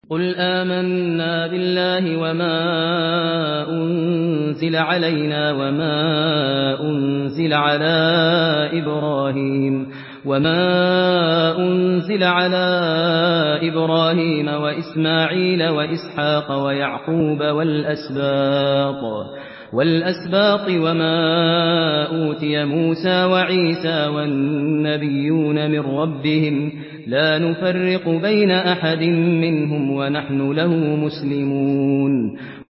قُلْ آمَنَّا بِاللَّهِ وَمَا أُنزِلَ عَلَيْنَا وَمَا أُنزِلَ عَلَىٰ إِبْرَاهِيمَ وَإِسْمَاعِيلَ وَإِسْحَاقَ وَيَعْقُوبَ وَالْأَسْبَاطِ وَمَا أُوتِيَ مُوسَىٰ وَعِيسَىٰ وَالنَّبِيُّونَ مِن رَّبِّهِمْ لَا نُفَرِّقُ بَيْنَ أَحَدٍ مِّنْهُمْ وَنَحْنُ لَهُ مُسْلِمُونَ